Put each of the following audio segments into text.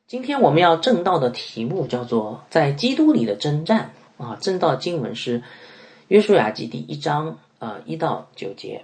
今天我们要正道的题目叫做在基督里的征战啊，正道经文是约书亚记第1章1到9节。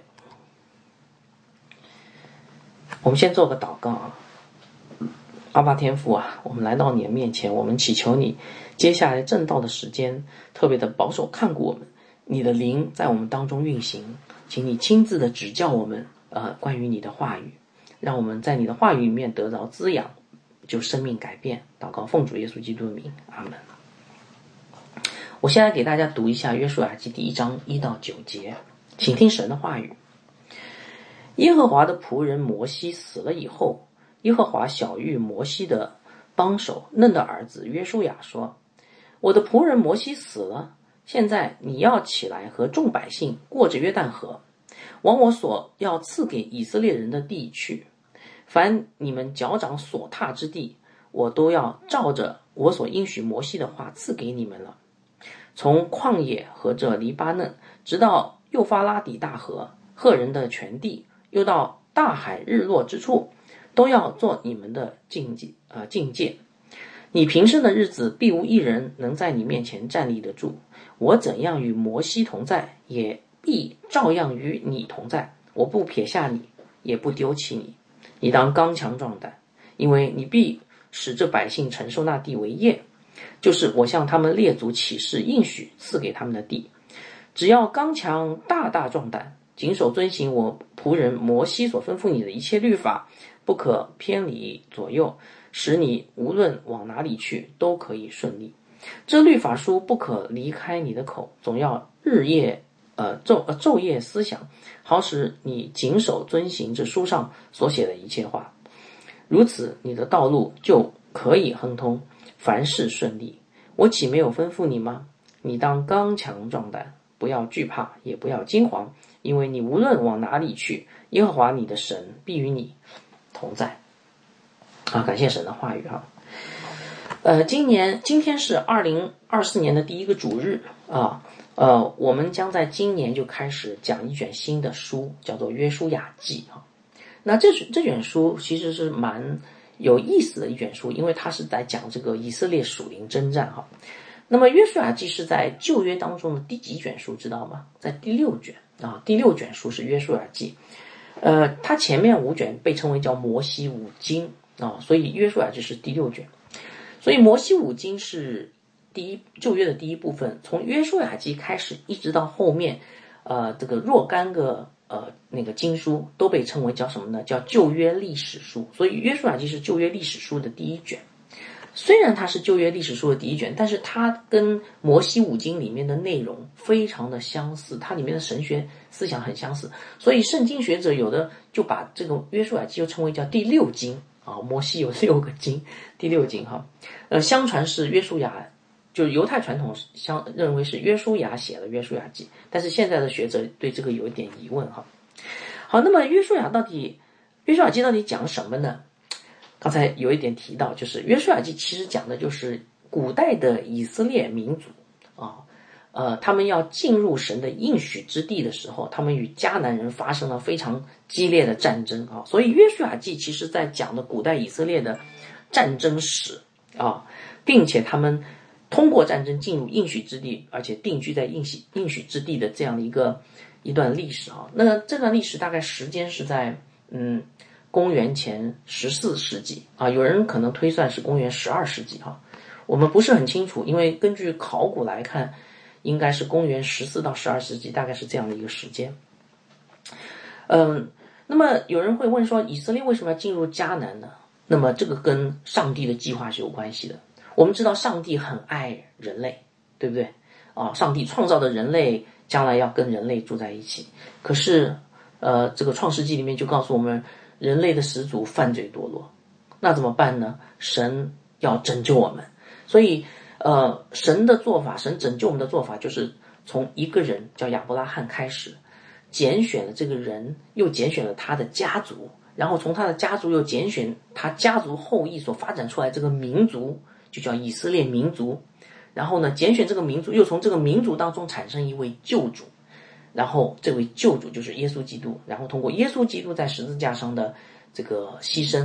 我们先做个祷告啊。阿爸天父啊，我们来到你的面前，我们祈求你接下来正道的时间特别的保守看顾我们，你的灵在我们当中运行，请你亲自的指教我们关于你的话语，让我们在你的话语里面得到滋养，就生命改变。祷告奉主耶稣基督的名，阿门。我现在给大家读一下约书亚记第1章1到9节，请听神的话语。耶和华的仆人摩西死了以后，耶和华晓谕摩西的帮手嫩的儿子约书亚说，我的仆人摩西死了，现在你要起来和众百姓过着约旦河，往我所要赐给以色列人的地去。凡你们脚掌所踏之地，我都要照着我所应许摩西的话赐给你们了。从旷野和这黎巴嫩，直到幼发拉底大河，赫人的全地，又到大海日落之处，都要做你们的境界。你平生的日子，必无一人能在你面前站立得住。我怎样与摩西同在，也必照样与你同在。我不撇下你，也不丢弃你。你当刚强壮胆，因为你必使这百姓承受那地为业，就是我向他们列祖起誓应许赐给他们的地。只要刚强大大壮胆，谨守遵行我仆人摩西所吩咐你的一切律法，不可偏离左右，使你无论往哪里去都可以顺利。这律法书不可离开你的口，总要日夜昼夜思想，好使你谨守遵行这书上所写的一切话。如此，你的道路就可以亨通，凡事顺利。我岂没有吩咐你吗？你当刚强壮胆，不要惧怕，也不要惊惶，因为你无论往哪里去，耶和华你的神必与你同在。感谢神的话语啊。今天是2024年的第一个主日啊。我们将在今年就开始讲一卷新的书，叫做约书亚记啊。那这卷书其实是蛮有意思的一卷书，因为它是在讲这个以色列属灵征战哈。那么约书亚记是在旧约当中的第几卷书知道吗？在第6卷啊，第6卷书是约书亚记。它前面5卷被称为叫摩西五经啊，所以约书亚记是第6卷。所以摩西五经是旧约的第一部分，从约书亚记开始一直到后面这个若干个那个经书都被称为叫什么呢？叫旧约历史书。所以约书亚记是旧约历史书的第1卷。虽然它是旧约历史书的第1卷，但是它跟摩西五经里面的内容非常的相似，它里面的神学思想很相似，所以圣经学者有的就把这个约书亚记又称为叫第6经啊。摩西有6个经，第6经哈。相传是约书亚，就是犹太传统认为是约书亚写了约书亚记，但是现在的学者对这个有一点疑问哈。好，那么约书亚记到底讲什么呢？刚才有一点提到，就是约书亚记其实讲的就是古代的以色列民族他们要进入神的应许之地的时候，他们与迦南人发生了非常激烈的战争啊。所以约书亚记其实在讲的古代以色列的战争史啊，并且他们通过战争进入应许之地，而且定居在应许之地的这样的一段历史啊。那这段历史大概时间是在公元前14世纪啊，有人可能推算是公元12世纪哈，我们不是很清楚，因为根据考古来看，应该是公元14到12世纪，大概是这样的一个时间。那么有人会问说，以色列为什么要进入迦南呢？那么这个跟上帝的计划是有关系的。我们知道上帝很爱人类，对不对啊？上帝创造的人类将来要跟人类住在一起，可是这个创世纪里面就告诉我们，人类的始祖犯罪堕落，那怎么办呢？神要拯救我们，所以神的做法，神拯救我们的做法就是从一个人叫亚伯拉罕开始，拣选了这个人，又拣选了他的家族，然后从他的家族又拣选他家族后裔所发展出来这个民族，就叫以色列民族。然后呢，拣选这个民族，又从这个民族当中产生一位救主，然后这位救主就是耶稣基督，然后通过耶稣基督在十字架上的这个牺牲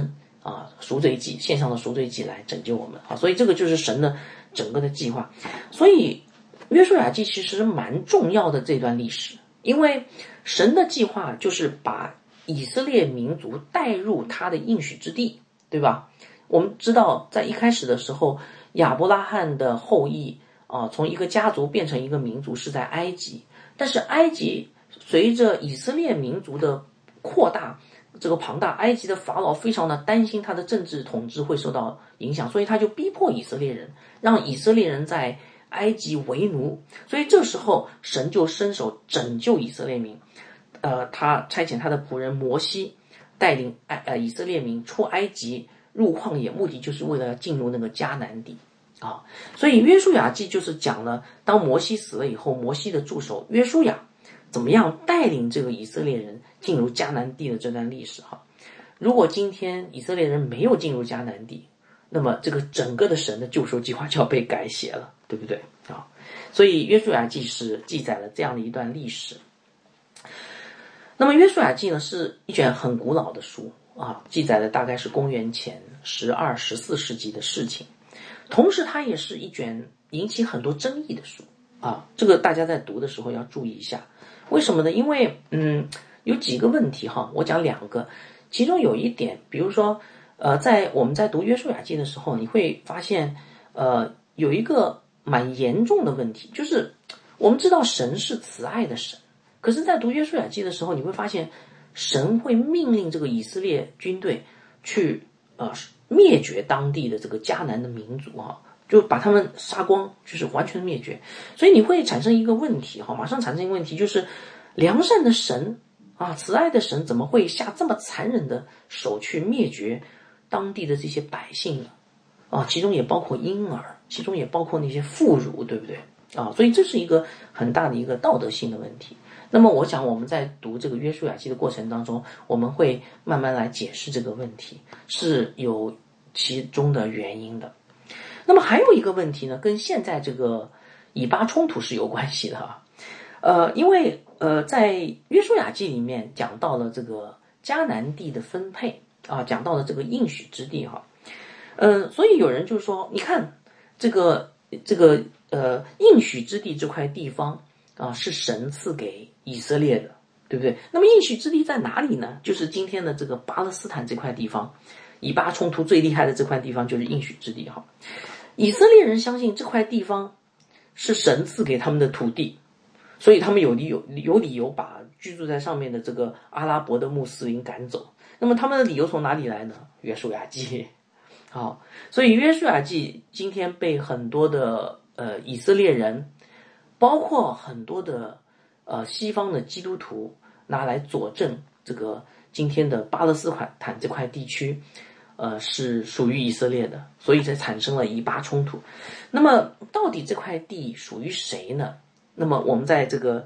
赎罪祭，献上的赎罪祭来拯救我们啊，所以这个就是神的整个的计划。所以约书亚记其实蛮重要的这段历史，因为神的计划就是把以色列民族带入他的应许之地，对吧？我们知道在一开始的时候，亚伯拉罕的后裔从一个家族变成一个民族是在埃及，但是埃及随着以色列民族的扩大，这个庞大，埃及的法老非常的担心他的政治统治会受到影响，所以他就逼迫以色列人，让以色列人在埃及为奴。所以这时候神就伸手拯救以色列民，他差遣他的仆人摩西带领以色列民出埃及入旷野，目的就是为了进入那个迦南地啊。所以约书亚记就是讲了，当摩西死了以后，摩西的助手约书亚怎么样带领这个以色列人进入迦南地的这段历史哈。如果今天以色列人没有进入迦南地，那么这个整个的神的救赎计划就要被改写了，对不对啊？所以约书亚记是记载了这样的一段历史。那么约书亚记呢是一卷很古老的书啊，记载的大概是公元前12、14世纪的事情，同时它也是一卷引起很多争议的书啊，这个大家在读的时候要注意一下。为什么呢？因为有几个问题哈，我讲两个，其中有一点，比如说我们在读约书亚记的时候，你会发现有一个蛮严重的问题，就是我们知道神是慈爱的神，可是在读约书亚记的时候，你会发现神会命令这个以色列军队去灭绝当地的这个迦南的民族哈，就把他们杀光，就是完全灭绝。所以你会产生一个问题哈，马上产生一个问题，就是良善的神慈爱的神怎么会下这么残忍的手去灭绝当地的这些百姓呢？其中也包括婴儿，其中也包括那些妇孺，对不对所以这是一个很大的一个道德性的问题。那么我想我们在读这个约书亚记的过程当中，我们会慢慢来解释这个问题，是有其中的原因的。那么还有一个问题呢，跟现在这个以巴冲突是有关系的因为在约书亚记里面讲到了这个迦南地的分配讲到了这个应许之地所以有人就说，你看这个应许之地这块地方是神赐给以色列的，对不对？那么应许之地在哪里呢？就是今天的这个巴勒斯坦这块地方，以巴冲突最厉害的这块地方就是应许之地以色列人相信这块地方是神赐给他们的土地，所以他们有理由把居住在上面的这个阿拉伯的穆斯林赶走。那么他们的理由从哪里来呢？约书亚记所以约书亚记今天被很多的以色列人，包括很多的西方的基督徒拿来佐证这个今天的巴勒斯坦这块地区是属于以色列的，所以才产生了以巴冲突。那么到底这块地属于谁呢？那么我们在这个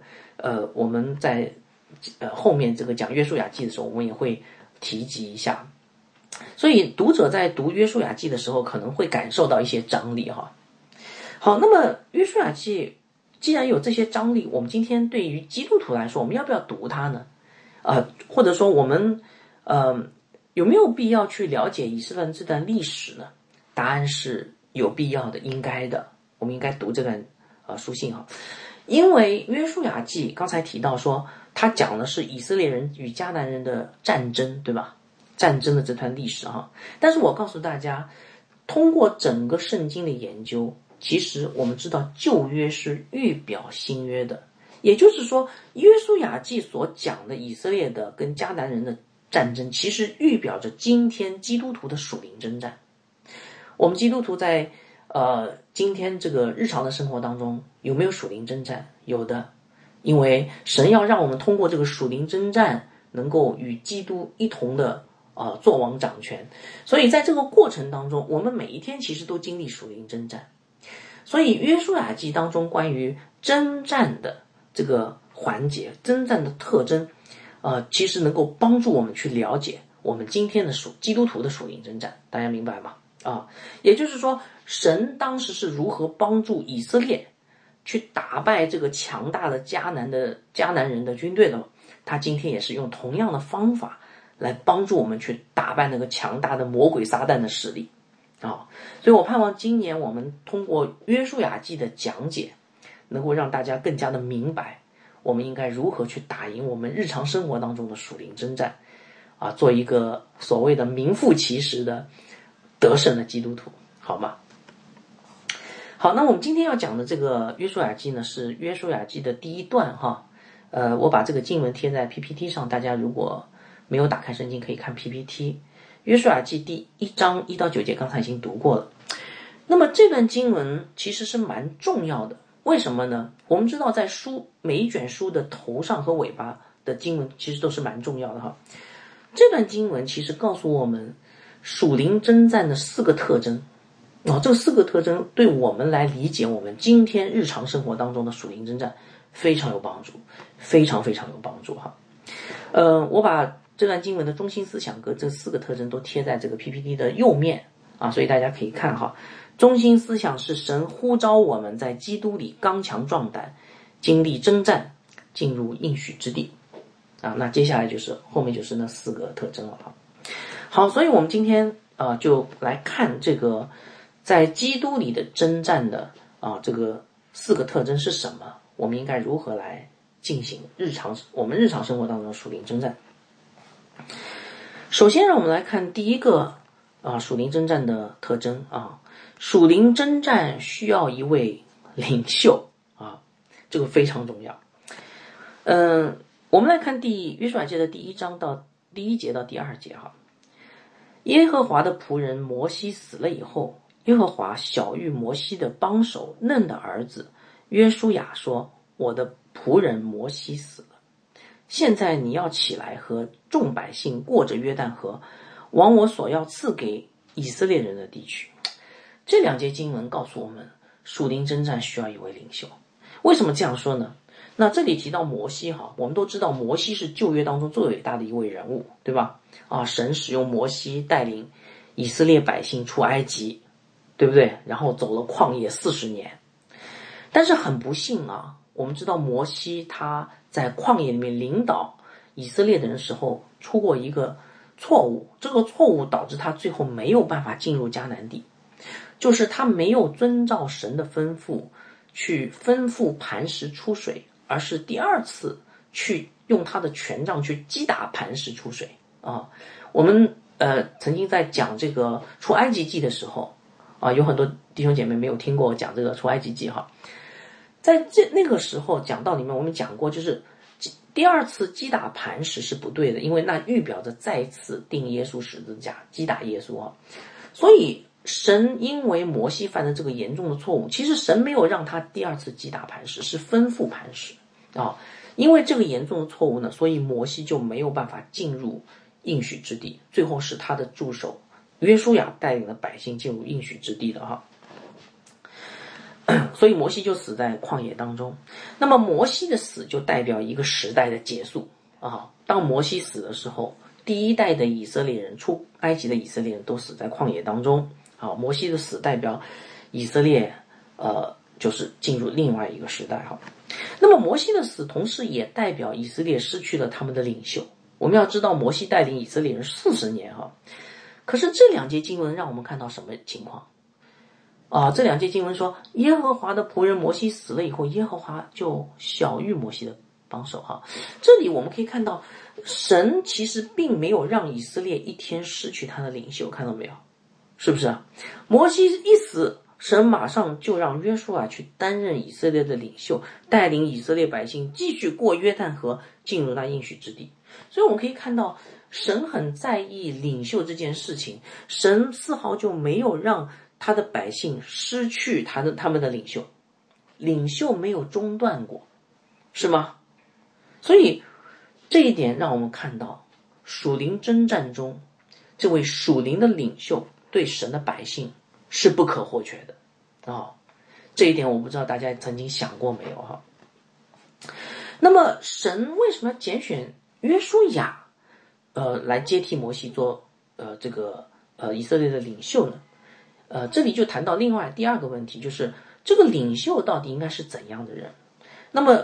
后面这个讲约书亚记的时候，我们也会提及一下。所以读者在读约书亚记的时候，可能会感受到一些张力好，那么约书亚记既然有这些张力，我们今天对于基督徒来说，我们要不要读它呢？或者说我们有没有必要去了解以色列这段历史呢？答案是有必要的，应该的，我们应该读这段书信因为约书亚记刚才提到说，他讲的是以色列人与迦南人的战争，对吧？战争的这段历史但是我告诉大家，通过整个圣经的研究，其实我们知道旧约是预表新约的，也就是说约书亚记所讲的以色列的跟迦南人的战争，其实预表着今天基督徒的属灵征战。我们基督徒在今天这个日常的生活当中有没有属灵征战？有的，因为神要让我们通过这个属灵征战能够与基督一同的作王掌权，所以在这个过程当中，我们每一天其实都经历属灵征战。所以约书亚记当中关于征战的这个环节，征战的特征其实能够帮助我们去了解我们今天的基督徒的属灵征战，大家明白吗？也就是说神当时是如何帮助以色列去打败这个强大的迦南人的军队的，他今天也是用同样的方法来帮助我们去打败那个强大的魔鬼撒旦的势力啊。所以我盼望今年我们通过约书亚记的讲解，能够让大家更加的明白我们应该如何去打赢我们日常生活当中的属灵征战啊，做一个所谓的名副其实的得胜的基督徒，好吗？好，那我们今天要讲的这个约书亚记呢，是约书亚记的第一段哈。我把这个经文贴在 PPT 上，大家如果没有打开圣经可以看 PPT。约书亚记第1章1到9节刚才已经读过了。那么这段经文其实是蛮重要的，为什么呢？我们知道在每一卷书的头上和尾巴的经文其实都是蛮重要的哈。这段经文其实告诉我们属灵征战的4个特征这4个特征对我们来理解我们今天日常生活当中的属灵征战非常有帮助，非常非常有帮助哈。我把这段经文的中心思想跟这4个特征都贴在这个 PPT 的右面啊，所以大家可以看哈。中心思想是神呼召我们在基督里刚强壮胆，经历征战，进入应许之地啊。那接下来后面就是那4个特征了哈。好，所以我们今天就来看这个在基督里的征战的这个4个特征是什么，我们应该如何来进行我们日常生活当中的属灵征战。首先让我们来看第一个属灵征战的特征啊。属灵征战需要一位领袖啊，这个非常重要。我们来看约书亚记的第1章到第1节到第2节哈。耶和华的仆人摩西死了以后，耶和华晓谕摩西的帮手嫩的儿子约书亚说：我的仆人摩西死了，现在你要起来和众百姓过着约旦河，往我所要赐给以色列人的地区。这2节经文告诉我们属灵征战需要一位领袖。为什么这样说呢？那这里提到摩西哈，我们都知道摩西是旧约当中最伟大的一位人物，对吧？神使用摩西带领以色列百姓出埃及，对不对？然后走了旷野40年。但是很不幸我们知道摩西他在旷野里面领导以色列的人时候出过一个错误，这个错误导致他最后没有办法进入迦南地，就是他没有遵照神的吩咐去吩咐磐石出水，而是第2次去用他的权杖去击打磐石出水我们曾经在讲这个出埃及记的时候有很多弟兄姐妹没有听过我讲这个出埃及记哈。在那个时候讲道里面我们讲过，就是第2次击打磐石是不对的，因为那预表着再次钉耶稣十字架，击打耶稣所以神因为摩西犯了这个严重的错误，其实神没有让他第2次击打磐石，是吩咐磐石因为这个严重的错误呢，所以摩西就没有办法进入应许之地，最后是他的助手约书亚带领了百姓进入应许之地的所以摩西就死在旷野当中。那么摩西的死就代表一个时代的结束当摩西死的时候，第1代的以色列人，出埃及的以色列人都死在旷野当中摩西的死代表以色列就是进入另外一个时代那么摩西的死同时也代表以色列失去了他们的领袖。我们要知道摩西带领以色列人40年可是这2节经文让我们看到什么情况这2节经文说，耶和华的仆人摩西死了以后，耶和华就晓谕摩西的帮手这里我们可以看到神其实并没有让以色列一天失去他的领袖，看到没有？是不是摩西一死，神马上就让约书亚去担任以色列的领袖，带领以色列百姓继续过约旦河，进入那应许之地。所以我们可以看到神很在意领袖这件事情，神丝毫就没有让他的百姓失去他们的领袖，领袖没有中断过，是吗？所以这一点让我们看到属灵征战中这位属灵的领袖对神的百姓是不可或缺的这一点我不知道大家曾经想过没有那么神为什么要拣选约书亚来接替摩西做这个以色列的领袖呢？这里就谈到另外第2个问题，就是这个领袖到底应该是怎样的人？那么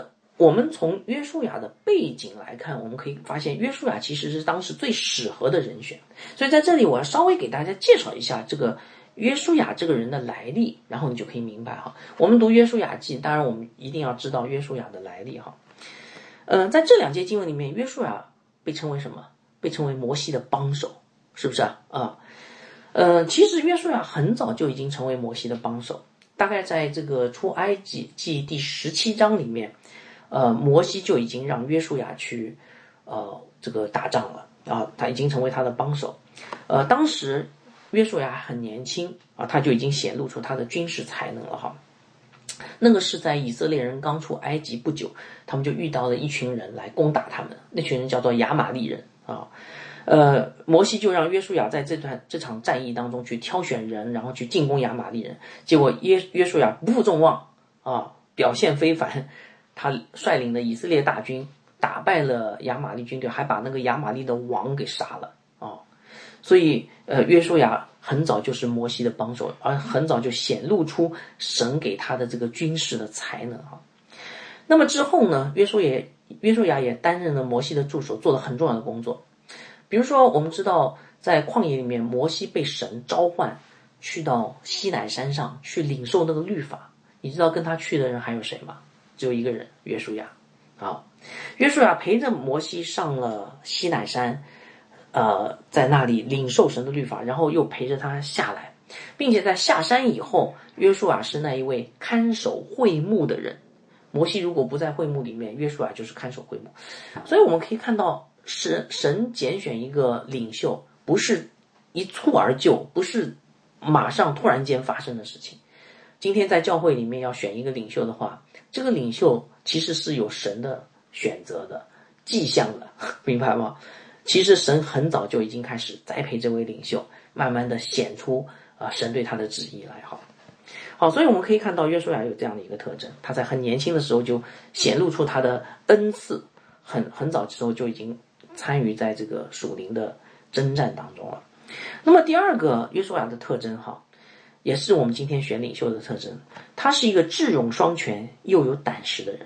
我们从约书亚的背景来看，我们可以发现约书亚其实是当时最适合的人选。所以在这里我要稍微给大家介绍一下这个约书亚这个人的来历，然后你就可以明白哈。我们读约书亚记，当然我们一定要知道约书亚的来历哈。在这两节经文里面，约书亚被称为什么？被称为摩西的帮手，是不是啊？其实约书亚很早就已经成为摩西的帮手，大概在这个出埃及记第17章里面，摩西就已经让约书亚去这个打仗了啊，他已经成为他的帮手。当时约书亚很年轻啊，他就已经显露出他的军事才能了哈。那个是在以色列人刚出埃及不久，他们就遇到了一群人来攻打他们，那群人叫做亚玛力人啊。摩西就让约书亚在这场战役当中去挑选人，然后去进攻亚玛力人。结果约书亚不负众望啊，表现非凡，他率领的以色列大军打败了亚玛力军队，还把那个亚玛力的王给杀了啊。所以约书亚很早就是摩西的帮手，而很早就显露出神给他的这个军事的才能哈。那么之后呢，约书亚也担任了摩西的助手，做了很重要的工作。比如说我们知道在旷野里面，摩西被神召唤去到西乃山上去领受那个律法，你知道跟他去的人还有谁吗？只有一个人，约书亚。好，约书亚陪着摩西上了西乃山，在那里领受神的律法，然后又陪着他下来，并且在下山以后，约书亚是那一位看守会幕的人。摩西如果不在会幕里面，约书亚就是看守会幕。所以我们可以看到神拣选一个领袖不是一蹴而就，不是马上突然间发生的事情。今天在教会里面要选一个领袖的话，这个领袖其实是有神的选择的迹象的，明白吗？其实神很早就已经开始栽培这位领袖，慢慢的显出神对他的旨意来好，所以我们可以看到约书亚有这样的一个特征，他在很年轻的时候就显露出他的恩赐，很早的时候就已经参与在这个属灵的征战当中了。那么第二个约书亚的特征也是我们今天选领袖的特征，他是一个智勇双全又有胆识的人。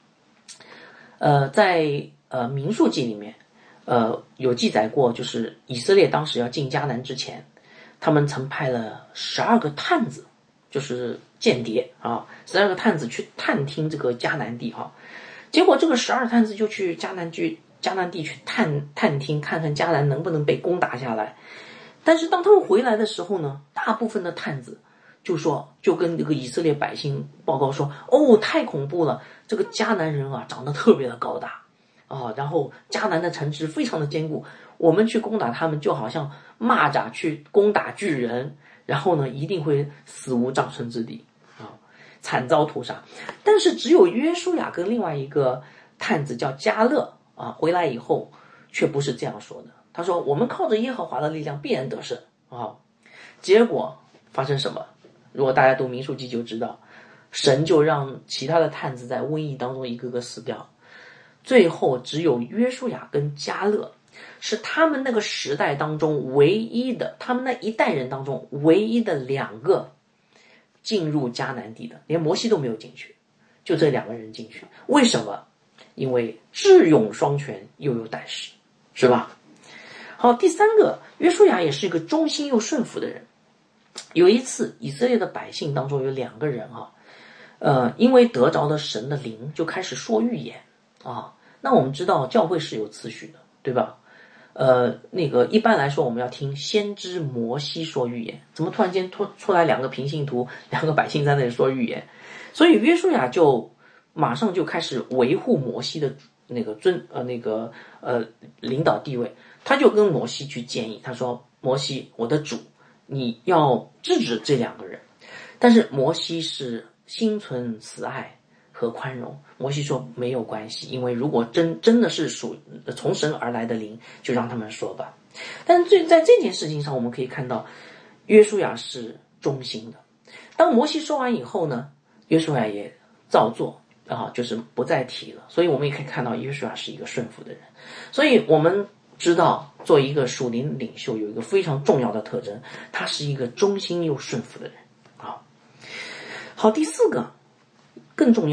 在民数记里面有记载过，就是以色列当时要进迦南之前，他们曾派了12个探子，就是间谍12个探子去探听这个迦南地结果这个12探子就去迦南地去探听，看看迦南能不能被攻打下来。但是当他们回来的时候呢，大部分的探子就跟这个以色列百姓报告说，太恐怖了，这个迦南人长得特别的高大然后迦南的城池非常的坚固，我们去攻打他们就好像蚂蚱去攻打巨人，然后呢一定会死无葬身之地惨遭屠杀。但是只有约书亚跟另外一个探子叫迦勒回来以后却不是这样说的，他说我们靠着耶和华的力量必然得胜结果发生什么？如果大家读民数记就知道，神就让其他的探子在瘟疫当中一个个死掉，最后只有约书亚跟迦勒是他们那个时代当中唯一的，他们那一代人当中唯一的2个进入迦南地的，连摩西都没有进去，就这2个人进去。为什么？因为智勇双全又有胆识，是吧？好，第3个，约书亚也是一个忠心又顺服的人。有一次以色列的百姓当中有2个人因为得着了神的灵就开始说预言那我们知道教会是有次序的，对吧？那个一般来说我们要听先知摩西说预言，怎么突然间出来2个平信徒2个百姓在那里说预言？所以约书亚就马上就开始维护摩西的那个领导地位，他就跟摩西去建议，他说摩西，我的主，你要制止这2个人。但是摩西是心存慈爱和宽容，摩西说没有关系，因为如果真的是从神而来的灵，就让他们说吧。但是在这件事情上我们可以看到约书亚是忠心的。当摩西说完以后呢，约书亚也照做就是不再提了。所以我们也可以看到约书亚是一个顺服的人。所以我们知道做一个属灵领袖有一个非常重要的特征，他是一个忠心又顺服的人好，第4个更重要的，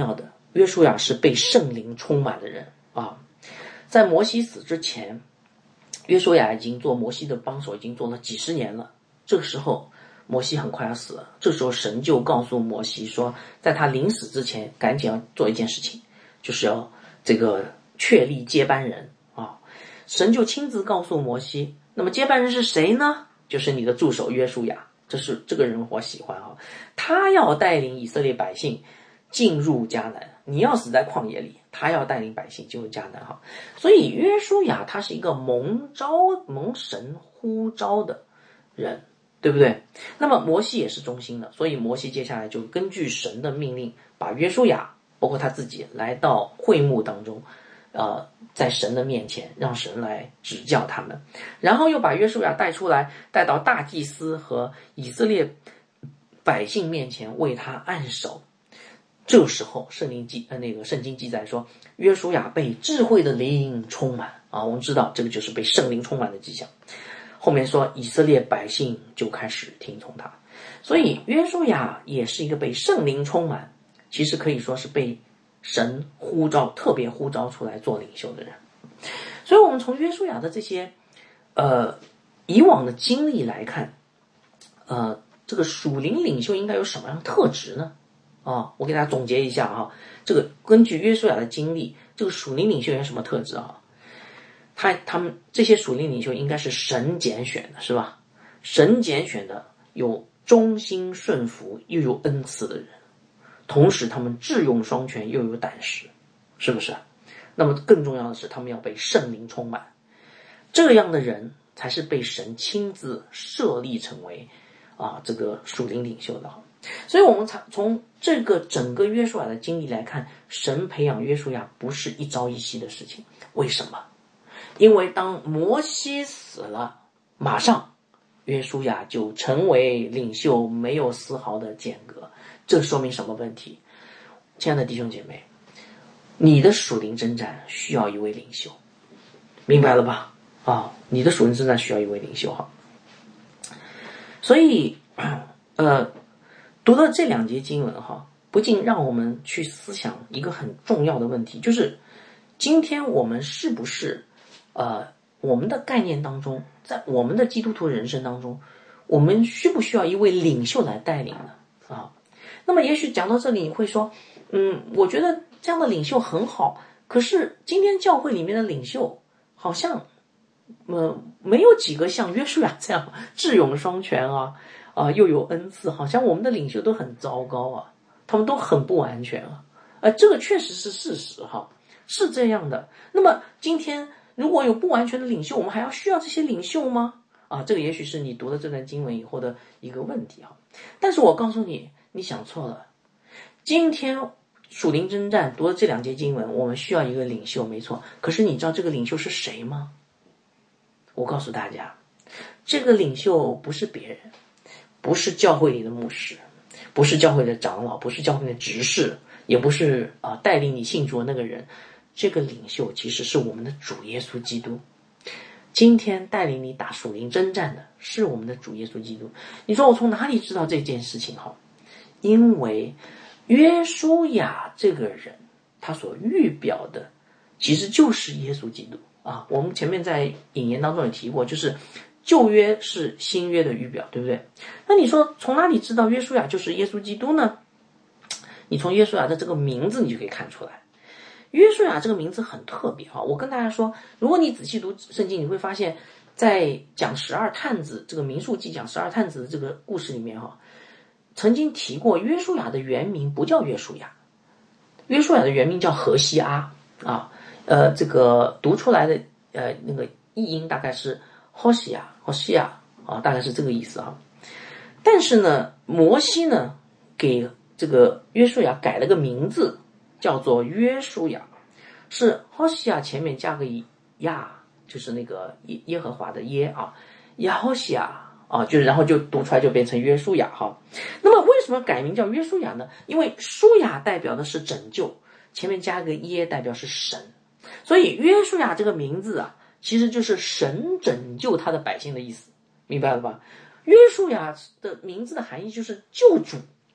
约书亚是被圣灵充满的人啊。在摩西死之前，约书亚已经做摩西的帮手，已经做了几十年了。这个时候摩西很快要死了，这时候神就告诉摩西说，在他临死之前赶紧要做一件事情，就是要这个确立接班人啊。神就亲自告诉摩西，那么接班人是谁呢？就是你的助手约书亚。这个人我喜欢啊，他要带领以色列百姓进入迦南，你要死在旷野里，他要带领百姓进入迦南哈。所以约书亚他是一个蒙神呼召的人，对不对？那么摩西也是忠心的，所以摩西接下来就根据神的命令，把约书亚包括他自己来到会幕当中，在神的面前让神来指教他们，然后又把约书亚带出来，带到大祭司和以色列百姓面前为他按手。这时候圣经记载说，约书亚被智慧的灵充满啊，我们知道这个就是被圣灵充满的迹象。后面说以色列百姓就开始听从他，所以约书亚也是一个被圣灵充满，其实可以说是被神呼召，特别呼召出来做领袖的人。所以我们从约书亚的这些以往的经历来看，这个属灵领袖应该有什么样的特质呢？我给大家总结一下哈，这个根据约书亚的经历，这个属灵领袖有什么特质啊？他们这些属灵领袖应该是神拣选的，是吧？神拣选的有忠心顺服又有恩赐的人，同时他们智勇双全又有胆识，是不是？那么更重要的是他们要被圣灵充满，这样的人才是被神亲自设立成为这个属灵领袖的。所以我们从这个整个约书亚的经历来看，神培养约书亚不是一朝一夕的事情。为什么？因为当摩西死了，马上约书亚就成为领袖，没有丝毫的间隔。这说明什么问题？亲爱的弟兄姐妹，你的属灵征战需要一位领袖，明白了吧？你的属灵征战需要一位领袖哈。所以读了这两节经文哈，不禁让我们去思想一个很重要的问题，就是今天我们是不是我们的概念当中，在我们的基督徒人生当中，我们需不需要一位领袖来带领呢？那么也许讲到这里你会说，我觉得这样的领袖很好，可是今天教会里面的领袖好像没有几个像约书亚这样智勇双全又有恩赐，好像我们的领袖都很糟糕他们都很不完全这个确实是事实是这样的。那么今天如果有不完全的领袖，我们还要需要这些领袖吗？这个也许是你读了这段经文以后的一个问题但是我告诉你，你想错了。今天属灵征战读了这两节经文，我们需要一个领袖，没错。可是你知道这个领袖是谁吗？我告诉大家，这个领袖不是别人，不是教会里的牧师，不是教会的长老，不是教会的执事，也不是带领你信主的那个人。这个领袖其实是我们的主耶稣基督。今天带领你打属灵征战的是我们的主耶稣基督。你说我从哪里知道这件事情因为约书亚这个人他所预表的其实就是耶稣基督我们前面在引言当中也提过，就是旧约是新约的预表，对不对？那你说从哪里知道约书亚就是耶稣基督呢？你从约书亚的这个名字你就可以看出来。约书亚这个名字很特别我跟大家说，如果你仔细读圣经，你会发现在讲12探子这个民数记讲12探子的这个故事里面曾经提过约书亚的原名不叫约书亚，约书亚的原名叫何西阿这个读出来的那个译音大概是 Hosea 大概是这个意思但是呢，摩西呢给这个约书亚改了个名字，叫做约书亚，是 Hosea 前面加个亚，就是那个耶和华的耶亚 Hosea就是然后就读出来就变成约书亚那么为什么改名叫约书亚呢？因为书亚代表的是拯救，前面加个耶代表是神，所以约书亚这个名字其实就是神拯救他的百姓的意思，明白了吧？约书亚的名字的含义就是救主，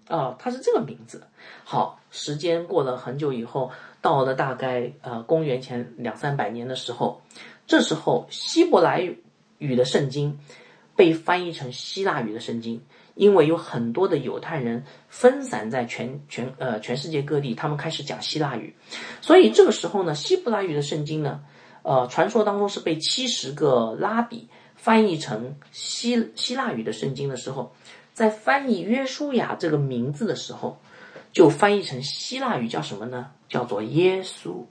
他是这个名字。好，时间过了很久以后，到了大概公元前200-300年的时候，这时候希伯来语的圣经被翻译成希腊语的圣经，因为有很多的犹太人分散在全世界各地，他们开始讲希腊语，所以这个时候呢，希伯来语的圣经呢，传说当中是被70个拉比翻译成希腊语的圣经的时候，在翻译约书亚这个名字的时候，就翻译成希腊语叫什么呢？叫做耶稣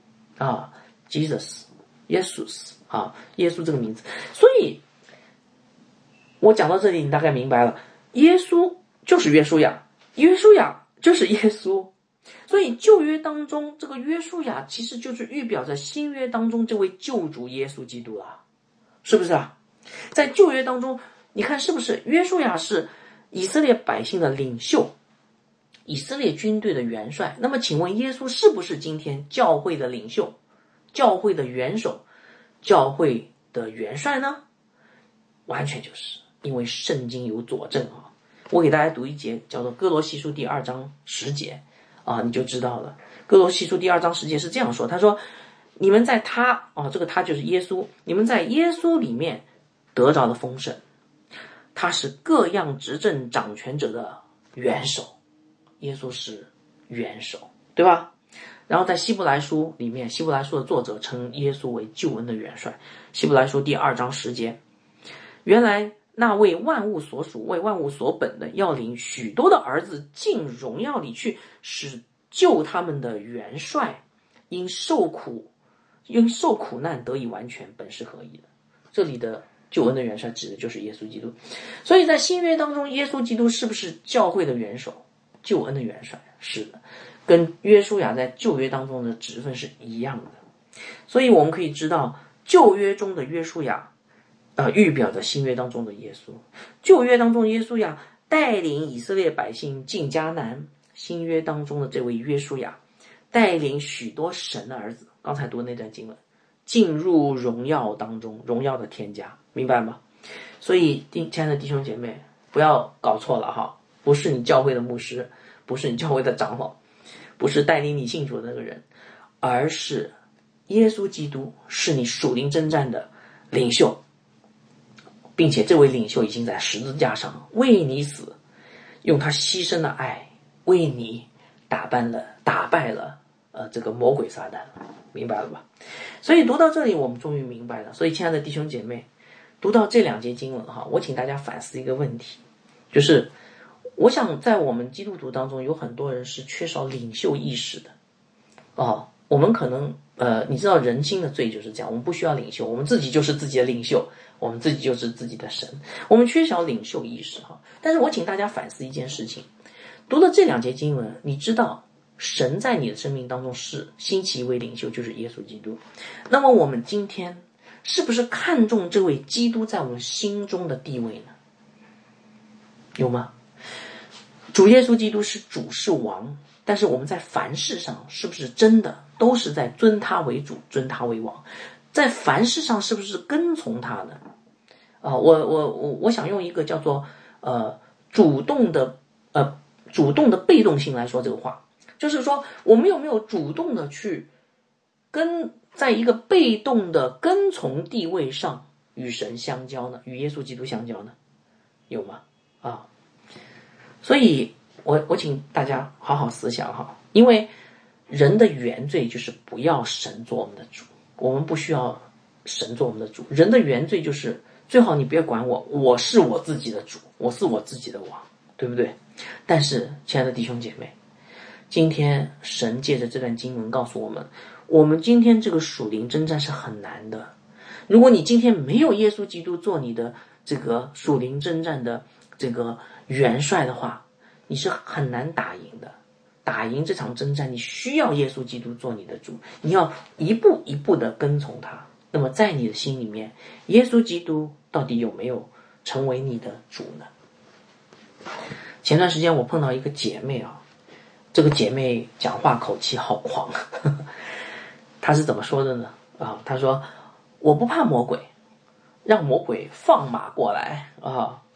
Jesus 耶稣耶稣这个名字。所以我讲到这里，你大概明白了，耶稣就是约书亚，约书亚就是耶稣。所以旧约当中这个约书亚其实就是预表着新约当中这位救主耶稣基督了，是不是啊？在旧约当中，你看是不是约书亚是以色列百姓的领袖，以色列军队的元帅？那么请问耶稣是不是今天教会的领袖，教会的元首，教会的元帅呢？完全就是，因为圣经有佐证啊。我给大家读一节叫做哥罗西书第2章10节你就知道了。哥罗西书第2章10节是这样说，他说你们在他这个他就是耶稣，你们在耶稣里面得着了丰盛，他是各样执政掌权者的元首，耶稣是元首，对吧？然后在希伯来书里面，希伯来书的作者称耶稣为救恩的元帅。希伯来书第2章10节，原来那为万物所属，为万物所本的，要领许多的儿子进荣耀里去，使救他们的元帅因受苦难得以完全，本是合意的。这里的救恩的元帅指的就是耶稣基督。所以在新约当中，耶稣基督是不是教会的元首，救恩的元帅？是的，跟约书亚在旧约当中的职分是一样的。所以我们可以知道，旧约中的约书亚预表着新约当中的耶稣。旧约当中耶稣亚带领以色列百姓进迦南，新约当中的这位约书亚带领许多神的儿子，刚才读的那段经文，进入荣耀当中，荣耀的天家，明白吗？所以亲爱的弟兄姐妹，不要搞错了哈，不是你教会的牧师，不是你教会的长老，不是带领你信主的那个人，而是耶稣基督是你属灵征战的领袖，并且这位领袖已经在十字架上为你死，用他牺牲的爱为你打败了这个魔鬼撒旦，明白了吧？所以读到这里我们终于明白了。所以亲爱的弟兄姐妹，读到这2节经文我请大家反思一个问题，就是我想在我们基督徒当中有很多人是缺少领袖意识的我们可能你知道人心的罪就是这样，我们不需要领袖，我们自己就是自己的领袖，我们自己就是自己的神，我们缺少领袖意识但是我请大家反思一件事情，读了这2节经文，你知道神在你的生命当中是兴起一位领袖，就是耶稣基督。那么我们今天是不是看重这位基督在我们心中的地位呢？有吗？主耶稣基督是主是王，但是我们在凡事上是不是真的都是在尊他为主，尊他为王？在凡事上是不是跟从他呢？我想用一个叫做主动的被动性来说这个话，就是说我们有没有主动的去在一个被动的跟从地位上与神相交呢？与耶稣基督相交呢？有吗？所以我请大家好好思想因为人的原罪就是不要神做我们的主，我们不需要神做我们的主。人的原罪就是最好你别管我是我自己的主，我是我自己的王，对不对？但是亲爱的弟兄姐妹，今天神借着这段经文告诉我们，我们今天这个属灵征战是很难的。如果你今天没有耶稣基督做你的这个属灵征战的这个元帅的话，你是很难打赢的。打赢这场征战，你需要耶稣基督做你的主，你要一步一步的跟从他。那么在你的心里面，耶稣基督到底有没有成为你的主呢？前段时间我碰到一个姐妹这个姐妹讲话口气好狂她是怎么说的呢？她说我不怕魔鬼，让魔鬼放马过来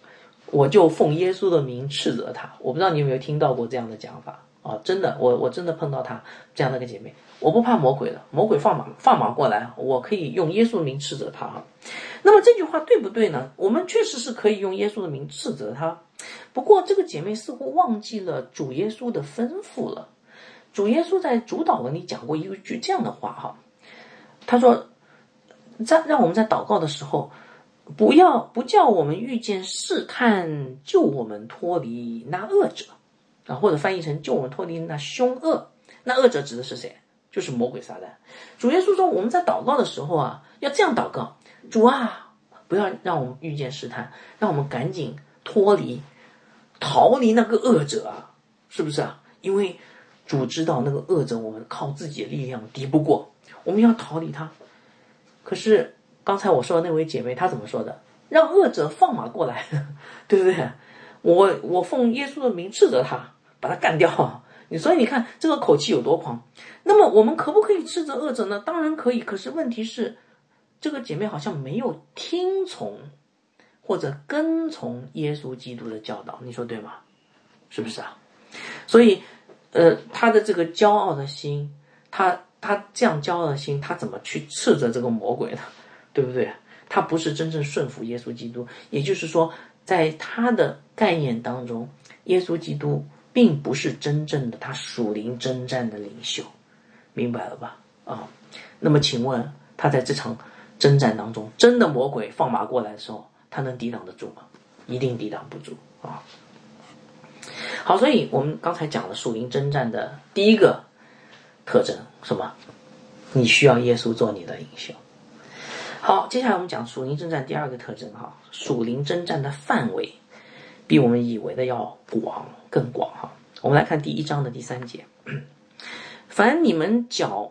我就奉耶稣的名斥责他。我不知道你有没有听到过这样的讲法啊？真的，我真的碰到他这样的一个姐妹，我不怕魔鬼的，魔鬼放马过来，我可以用耶稣的名斥责他哈。那么这句话对不对呢？我们确实是可以用耶稣的名斥责他，不过这个姐妹似乎忘记了主耶稣的吩咐了。主耶稣在主祷文里讲过一句这样的话哈，他说让我们在祷告的时候，不叫我们遇见试探，救我们脱离那恶者啊，或者翻译成救我们脱离那凶恶。那恶者指的是谁？就是魔鬼撒旦。主耶稣说我们在祷告的时候啊，要这样祷告：主啊，不要让我们遇见试探，让我们赶紧逃离那个恶者啊，是不是啊？因为主知道那个恶者我们靠自己的力量敌不过，我们要逃离他。可是刚才我说的那位姐妹她怎么说的？让恶者放马过来，对不对？我奉耶稣的名斥责他，把他干掉。所以你看这个口气有多狂。那么我们可不可以斥责恶者呢？当然可以，可是问题是这个姐妹好像没有听从或者跟从耶稣基督的教导，你说对吗？是不是啊？所以他的这个骄傲的心，他这样骄傲的心，他怎么去斥责这个魔鬼呢？对不对？他不是真正顺服耶稣基督，也就是说在他的概念当中，耶稣基督并不是真正的他属灵征战的领袖，明白了吧？那么请问他在这场征战当中，真的魔鬼放马过来的时候，他能抵挡得住吗？一定抵挡不住啊！好，所以我们刚才讲了属灵征战的第一个特征，什么？你需要耶稣做你的领袖。好，接下来我们讲属灵征战第二个特征哈，属灵征战的范围比我们以为的要更广哈。我们来看第1章的第3节，凡你们脚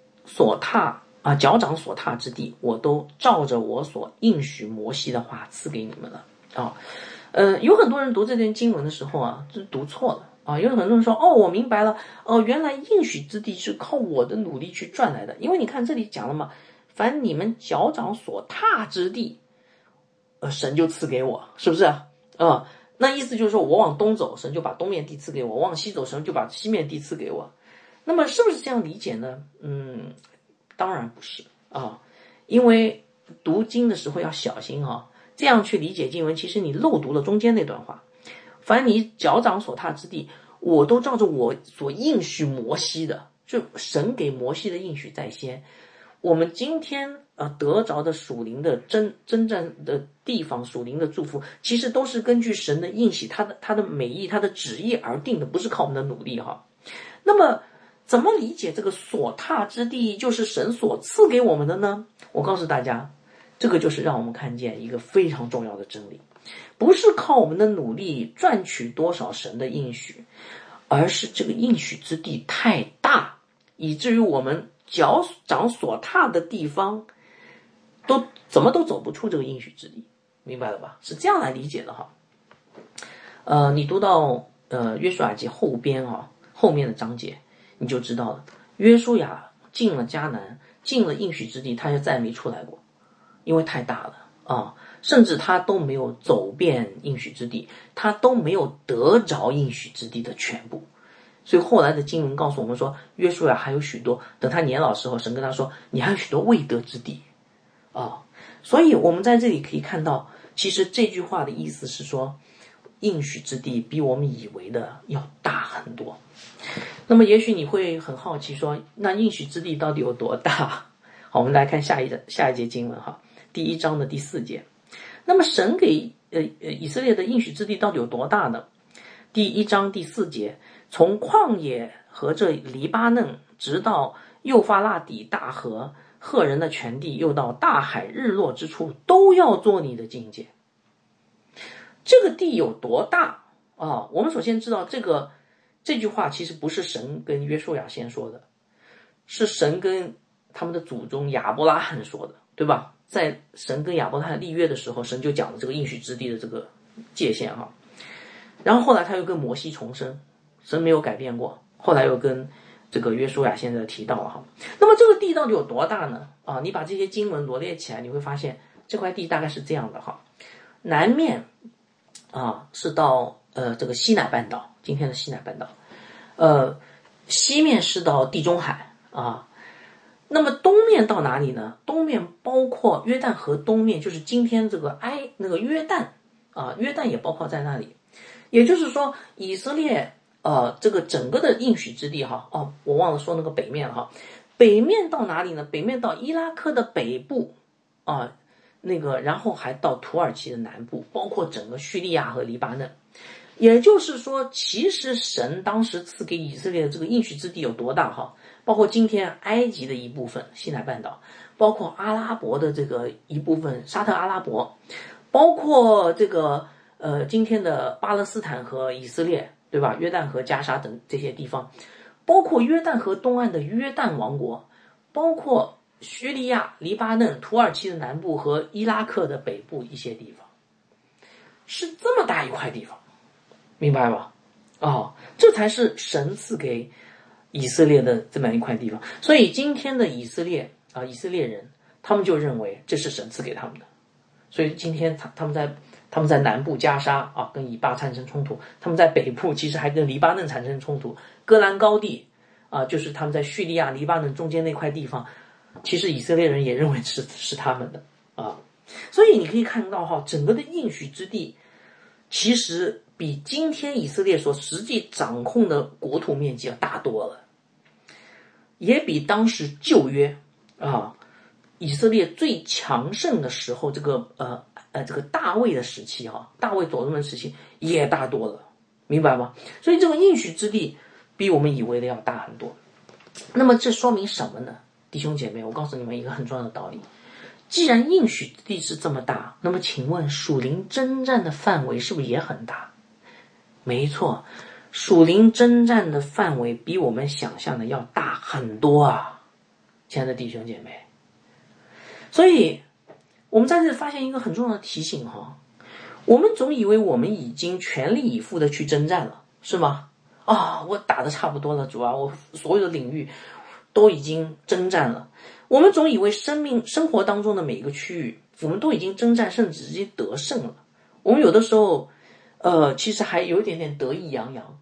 掌所踏之地，我都照着我所应许摩西的话赐给你们了啊。有很多人读这段经文的时候啊，就读错了啊。有很多人说，我明白了，原来应许之地是靠我的努力去赚来的。因为你看这里讲了嘛，凡你们脚掌所踏之地，神就赐给我，是不是啊？那意思就是说我往东走，神就把东面地赐给我；我往西走，神就把西面地赐给我。那么是不是这样理解呢？当然不是啊，因为读经的时候要小心啊。这样去理解经文，其实你漏读了中间那段话。凡你脚掌所踏之地，我都照着我所应许摩西的，就神给摩西的应许在先。我们今天得着的属灵的真正的地方，属灵的祝福，其实都是根据神的应许，他的美意，他的旨意而定的，不是靠我们的努力哈。那么怎么理解这个所踏之地就是神所赐给我们的呢？我告诉大家，这个就是让我们看见一个非常重要的真理，不是靠我们的努力赚取多少神的应许，而是这个应许之地太大，以至于我们脚掌所踏的地方都怎么都走不出这个应许之地，明白了吧？是这样来理解的哈。你读到约书亚记后面的章节，你就知道了。约书亚进了迦南，进了应许之地，他就再没出来过，因为太大了啊，甚至他都没有走遍应许之地，他都没有得着应许之地的全部。所以后来的经文告诉我们说，约书亚还有许多，等他年老时候，神跟他说，你还有许多未得之地所以我们在这里可以看到，其实这句话的意思是说，应许之地比我们以为的要大很多。那么也许你会很好奇说，那应许之地到底有多大？好，我们来看下一节经文哈，第1章的第4节。那么神给以色列的应许之地到底有多大呢？第1章第4节，从旷野和这黎巴嫩，直到幼发拉底大河，赫人的全地，又到大海日落之处，都要做你的境界。这个地有多大啊？我们首先知道这句话其实不是神跟约书亚先说的，是神跟他们的祖宗亚伯拉罕说的，对吧？在神跟亚伯拉罕立约的时候，神就讲了这个应许之地的这个界限哈。然后后来他又跟摩西重申，神没有改变过，后来又跟这个约书亚现在提到了哈。那么这个地到底有多大呢？你把这些经文罗列起来，你会发现这块地大概是这样的哈。南面是到这个西乃半岛，今天的西乃半岛，西面是到地中海啊。那么东面到哪里呢？东面包括约旦河东面，就是今天这个那个约旦啊，约旦也包括在那里。也就是说，以色列这个整个的应许之地哈，我忘了说那个北面了哈。北面到哪里呢？北面到伊拉克的北部啊，然后还到土耳其的南部，包括整个叙利亚和黎巴嫩。也就是说，其实神当时赐给以色列的这个应许之地有多大哈？包括今天埃及的一部分西乃半岛，包括阿拉伯的这个一部分沙特阿拉伯，包括这个今天的巴勒斯坦和以色列，对吧？约旦河、加沙等这些地方，包括约旦河东岸的约旦王国，包括叙利亚、黎巴嫩、土耳其的南部和伊拉克的北部一些地方，是这么大一块地方，明白吧？这才是神赐给以色列的这么一块地方。所以今天的以色列以色列人他们就认为这是神赐给他们的。所以今天他们在南部加沙跟以巴产生冲突，他们在北部其实还跟黎巴嫩产生冲突。戈兰高地就是他们在叙利亚、黎巴嫩中间那块地方，其实以色列人也认为是他们的所以你可以看到整个的应许之地其实比今天以色列所实际掌控的国土面积要大多了，也比当时旧约以色列最强盛的时候这个大卫的时期大卫所罗门时期也大多了，明白吗？所以这个应许之地比我们以为的要大很多。那么这说明什么呢？弟兄姐妹，我告诉你们一个很重要的道理，既然应许之地是这么大，那么请问属灵征战的范围是不是也很大？没错，属灵征战的范围比我们想象的要大很多啊，亲爱的弟兄姐妹。所以我们在这里发现一个很重要的提醒我们总以为我们已经全力以赴的去征战了，是吗？我打得差不多了，主啊，我所有的领域都已经征战了。我们总以为生活当中的每一个区域我们都已经征战，甚至直接得胜了。我们有的时候其实还有一点点得意洋洋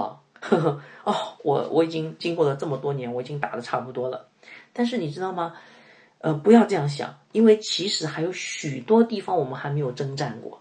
我已经经过了这么多年，我已经打得差不多了。但是你知道吗？不要这样想，因为其实还有许多地方我们还没有征战过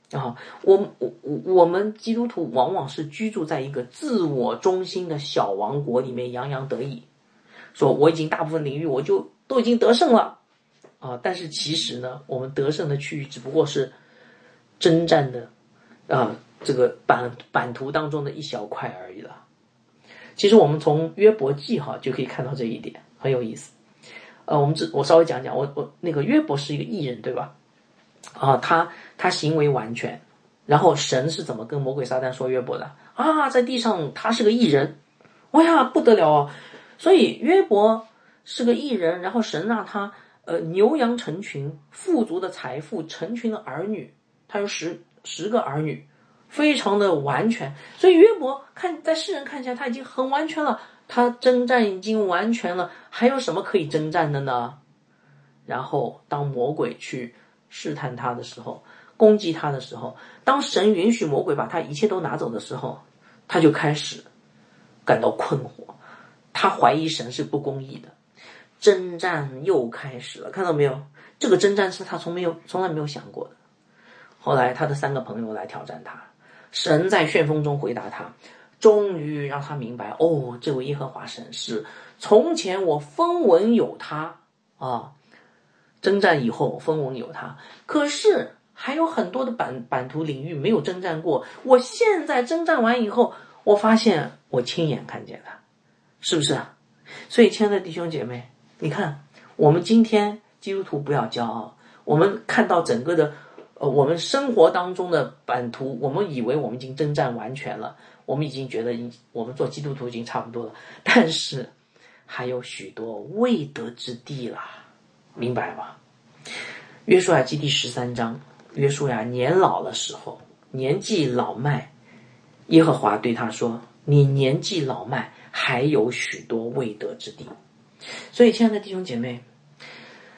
我们基督徒往往是居住在一个自我中心的小王国里面，洋洋得意，说我已经大部分领域我就都已经得胜了但是其实呢，我们得胜的区域只不过是征战的这个版图当中的一小块而已了。其实我们从约伯记就可以看到这一点，很有意思。我稍微讲讲，我那个约伯是一个义人，对吧？他行为完全，然后神是怎么跟魔鬼撒旦说约伯的在地上他是个义人，哇呀不得了所以约伯是个义人，然后神让他牛羊成群，富足的财富，成群的儿女，他有十个儿女，非常的完全。所以约伯在世人看起来他已经很完全了，他征战已经完全了，还有什么可以征战的呢？然后当魔鬼去试探他的时候，攻击他的时候，当神允许魔鬼把他一切都拿走的时候，他就开始感到困惑，他怀疑神是不公义的。征战又开始了，看到没有？这个征战是他从来没有想过的。后来他的3个朋友来挑战他，神在旋风中回答他，终于让他明白这位耶和华神是从前我风闻有他征战以后风闻有他，可是还有很多的版图领域没有征战过，我现在征战完以后，我发现我亲眼看见他，是不是？所以亲爱的弟兄姐妹，你看我们今天基督徒不要骄傲，我们看到整个的我们生活当中的版图，我们以为我们已经征战完全了，我们已经觉得我们做基督徒已经差不多了，但是还有许多未得之地啦，明白吗？约书亚记第13章，约书亚年老的时候，年纪老迈，耶和华对他说，你年纪老迈，还有许多未得之地。所以亲爱的弟兄姐妹，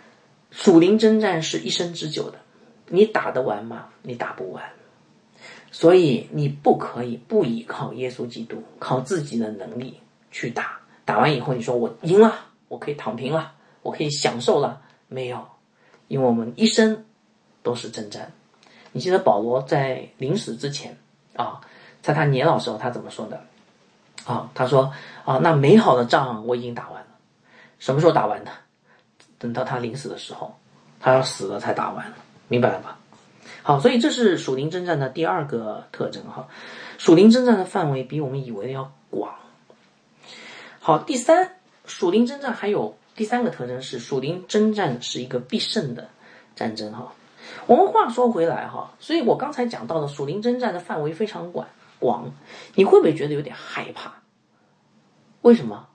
属灵征战是一生之久的，你打得完吗？你打不完。 所以你不可以不依靠耶稣基督，靠自己的能力去打。打完以后你说我赢了，我可以躺平了，我可以享受了，没有，因为我们一生都是征战。你记得保罗在临死之前在他年老时候他怎么说的他说那美好的仗我已经打完了。什么时候打完的？等到他临死的时候，他要死了才打完，明白了吧？好，所以这是属灵征战的第二个特征属灵征战的范围比我们以为的要广。好，第三，属灵征战还有第三个特征是属灵征战是一个必胜的战争我们话说回来所以我刚才讲到的属灵征战的范围非常广，你会不会觉得有点害怕？为什么？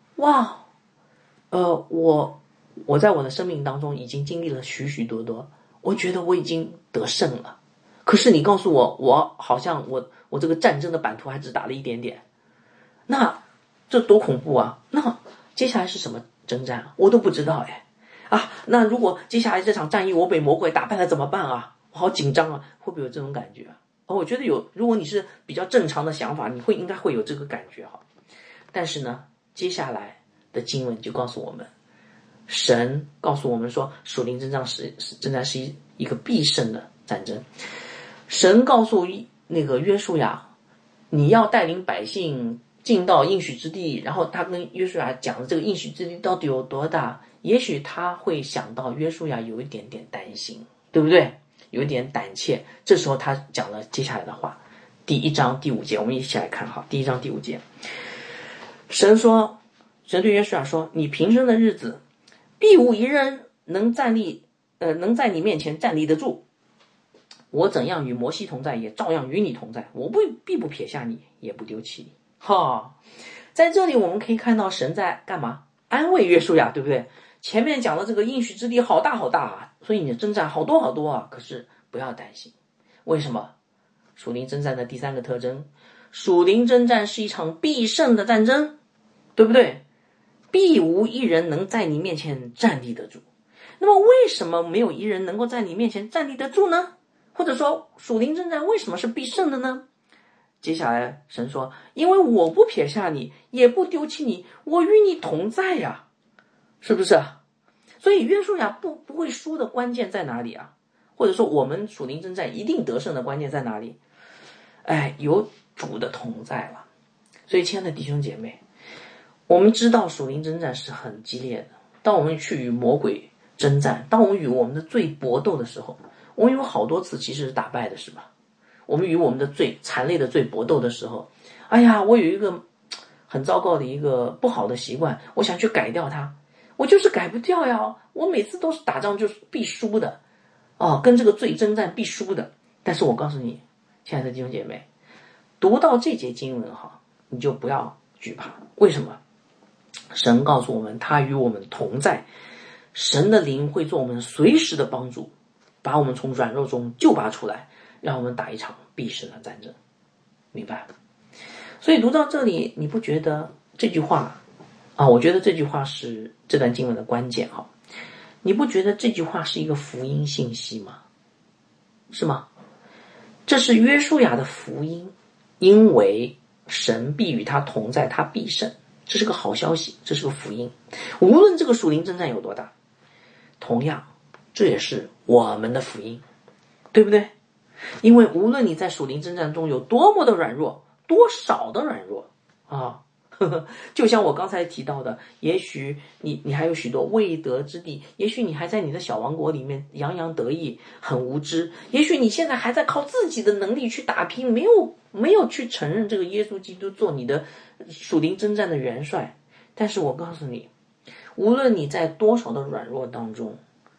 我在我的生命当中已经经历了许许多多，我觉得我已经得胜了。可是你告诉我好像我这个战争的版图还只打了一点点，那这多恐怖啊！那接下来是什么征战我都不知道那如果接下来这场战役我被魔鬼打败了怎么办啊？我好紧张啊！会不会有这种感觉我觉得有，如果你是比较正常的想法，你应该会有这个感觉但是呢，接下来的经文就告诉我们，神告诉我们说，属灵征战是一个必胜的战争。神告诉那个约书亚，你要带领百姓进到应许之地，然后他跟约书亚讲的这个应许之地到底有多大，也许他会想到约书亚有一点点担心，对不对？有一点胆怯。这时候他讲了接下来的话，第1章第5节，我们一起来看第1章第5节。神对约书亚说，你平生的日子必无一人能在你面前站立得住。我怎样与摩西同在，也照样与你同在，我必不撇下你，也不丢弃你。在这里我们可以看到神在干嘛？安慰约书亚，对不对？前面讲的这个应许之地好大好大所以你的征战好多好多可是不要担心。为什么？属灵征战的第三个特征，属灵征战是一场必胜的战争，对不对？必无一人能在你面前站立得住。那么为什么没有一人能够在你面前站立得住呢？或者说属灵征战为什么是必胜的呢？接下来神说，因为我不撇下你，也不丢弃你，我与你同在呀，是不是？所以约书亚不会输的关键在哪里或者说我们属灵征战一定得胜的关键在哪里？有主的同在了。所以亲爱的弟兄姐妹，我们知道属灵征战是很激烈的。当我们去与魔鬼征战，当我们与我们的罪搏斗的时候，我们有好多次其实是打败的，是吧？我们与我们的罪残累的罪搏斗的时候，我有一个很糟糕的一个不好的习惯，我想去改掉它，我就是改不掉呀。我每次都是打仗就是必输的跟这个罪征战必输的。但是我告诉你，亲爱的弟兄姐妹，读到这节经文你就不要惧怕。为什么？神告诉我们，他与我们同在，神的灵会做我们随时的帮助，把我们从软弱中救拔出来，让我们打一场必胜的战争。明白？所以读到这里，你不觉得这句话我觉得这句话是这段经文的关键你不觉得这句话是一个福音信息吗？是吗？这是约书亚的福音，因为神必与他同在，他必胜，这是个好消息，这是个福音。无论这个属灵征战有多大，同样这也是我们的福音，对不对？因为无论你在属灵征战中有多么的软弱，多少的软弱就像我刚才提到的，也许你还有许多未得之地，也许你还在你的小王国里面洋洋得意，很无知，也许你现在还在靠自己的能力去打拼，没有去承认这个耶稣基督做你的属灵征战的元帅。但是我告诉你，无论你在多少的软弱当中，